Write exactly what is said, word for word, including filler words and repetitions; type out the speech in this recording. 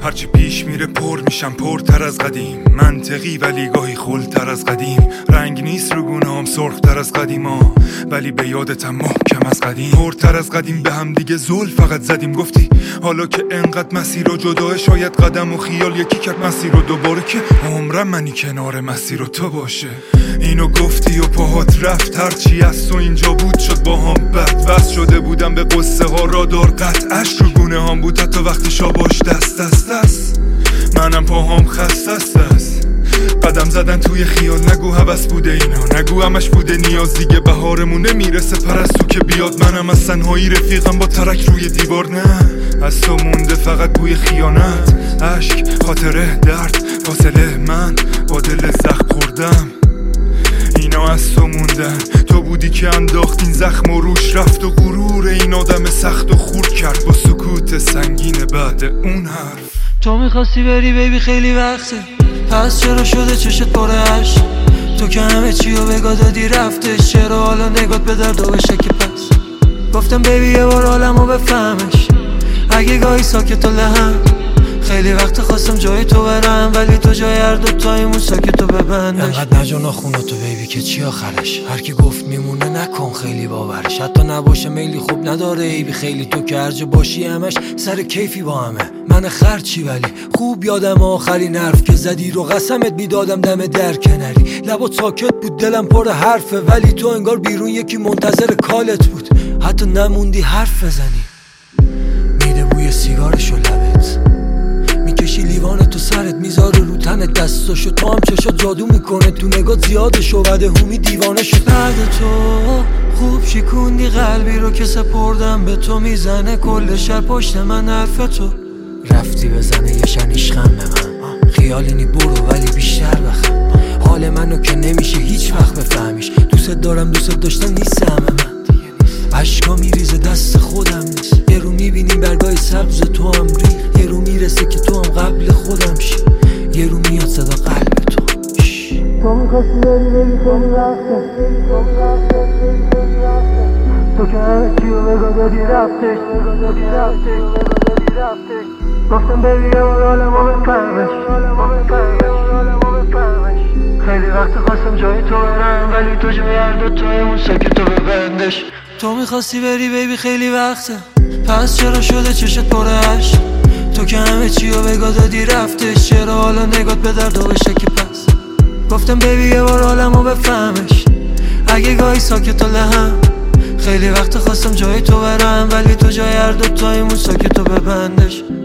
هرچی پیش میره پر میشم پرتر از قدیم، منطقی ولی گاهی خلتر از قدیم. رنگ نیست رو گونه‌ام سرختر از قدیما، ولی به یادتم محکم از قدیم. پرتر از قدیم به هم دیگه زل فقط زدیم. گفتی حالا که انقدر مسیر و جداه، شاید قدم و خیال یکی کرد مسیر رو دوباره، که عمرم منی کنار مسیر و تو باشه. اینو گفتی و پاهات رفت، هرچی از تو اینجا بود شد با هم بد. بس شده بودم به قصه ها را دار قطعش رو گونه هم بود، حتی وقتی شاباش دست دست دست. منم پاهام خسته است، قدم زدن توی خیال. نگو هوس بوده اینا، نگو همش بوده نیاز. دیگه بهارمون نمیرسه پرستو که بیاد. منم از تنهایی رفیقم با ترک روی دیوار. نه از تو مونده فقط بوی خیانت، عشق، خاطره، درد، فاصله. من با دل زخم خوردم، اینا از تو موندن. تو بودی که انداخت این زخم و روش رفت، و غرور این آدم سخت و خورد کرد با سکوت سنگین بعد اون حرف. تو میخواستی بری بیبی خیلی وقته، پس چرا شده چشت پر عشق؟ تو که همه چی رو بگاه دادی رفتش، چرا حالا نگات به درد و بشه که پس؟ گفتم بیبی یه بار حالمو بفهمش، اگه گاهی ساکت و لهم. خیلی وقت خواستم جای تو برم، ولی تو جای هر دوتایمون ساکت و ببندش. انقدر نجا ناخوناتو بیبی که چی آخرش؟ هر کی گفت میمونه نکن خیلی باورش، حتی نباشه میلی خوب نداره ایبی خیلی. تو که هر جا باشی همش سر کیفی با همه. من خرچی ولی خوب یادم آخرین حرف که زدی رو قسمت میدادم دم در کناری. لبات ساکت بود دلم پر حرفه، ولی تو انگار بیرون یکی منتظر کالت بود، حتی نموندی حرف بزنی. میده بوی سیگارشو لبت، میکشی لیوان تو سرت، میذاره رو تنت دستاشو. تو هم چشات جادو میکنه، تو نگات زیادشو بده هومی دیوانه شد. بعد تو خوب شکوندی قلبی رو که سپردم به تو، میزنه کل شب پشت من حرف تو. رفتی بزنه یه شن عشقم به من، خیالی نی برو ولی بیشتر بخم. حال منو که نمیشه هیچ وقت بفهمیش، دوست دارم دوست داشتن نیست همه من. عشقا میریزه دست خودم نیست، یه رو میبینیم برگای سبز تو هم ریخ، یه رو میرسه که تو هم قبل خودم شی، یه رو میاد صدا قلب تو. تو میخواستی بری بری خیلی وقته، تو که همه چی رو بگاه دادی رفتش. گفتم بیبی یه بار حالمو بفهمش، خیلی وقت خواستم جای تو برم، ولی تو جای هر دوتایمون ساکت و ببندش. تو میخواستی بری بیبی خیلی وقته، پس چرا شده چشت پر عشق؟ تو که همه چی رو بگاه دادی رفتش، چرا حالا نگات به درد و بشه که پس؟ گفتم بیبی یه بار حالمو بفهمش، اگه گاهی ساکت و لهم. خیلی وقت خواستم جای تو برم، ولی تو جای هر دوتایمون ساکت و ببندش.